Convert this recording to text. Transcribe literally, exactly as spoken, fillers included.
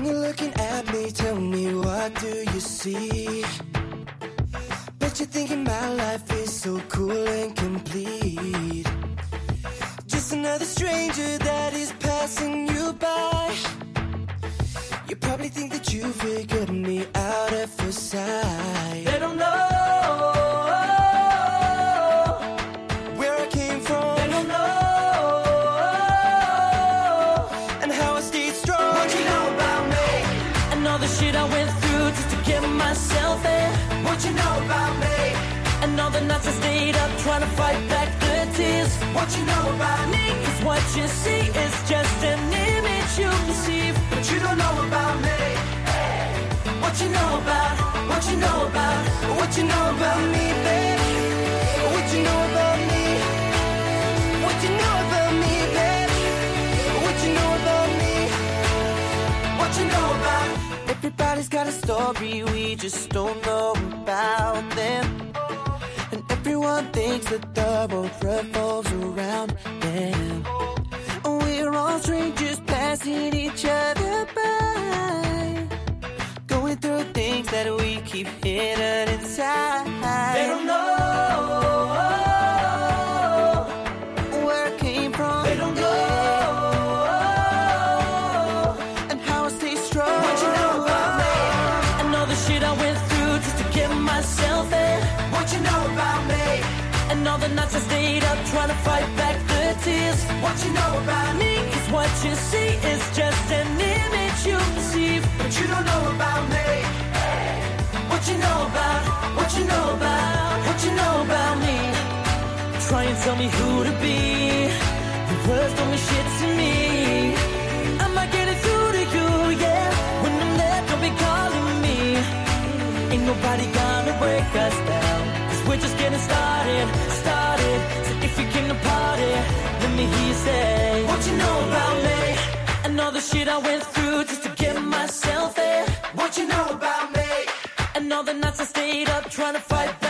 When you're looking at me, tell me, what do you see? Bet you're thinking my life is so cool and complete. Just another stranger that is passing you by. You probably think that you figured me out at first sight. They don't know where I came from. They don't know and how I stayed strong. What you know about me? And all the shit I went through just to get myself there. What you know about me? And all the nights I stayed up trying to fight back the tears. What you know about me? Cause what you see is just an image you perceive, but you don't know about me. What you know about, what you know about, what you know about me, baby. What you know about me? What you know about me, baby. What you know about me? What you know about? Everybody's got a story, we just don't know about them. And everyone thinks that the world revolves around them. We're all strangers passing each other by, going through things that we keep hidden inside. They don't know where I came from. They don't know and how I stay strong. What you know about me? And all the shit I went through just to get myself there. What you know about me? And all the nights I stayed up trying to fight back the tears. What you know about me? Cause what you see is just an image you perceive, but you don't know about me. What you know about, what you know about, what you know about me. Try and tell me who to be, the words don't mean shit to me. I might get it through to you, yeah. When I'm there, don't be calling me. Ain't nobody gonna break us down, cause we're just getting started, started. So if you came to party, let me hear you say, what you know about me? And all the shit I went through just to get myself there. What you know about me? And all the nights I stayed up trying to fight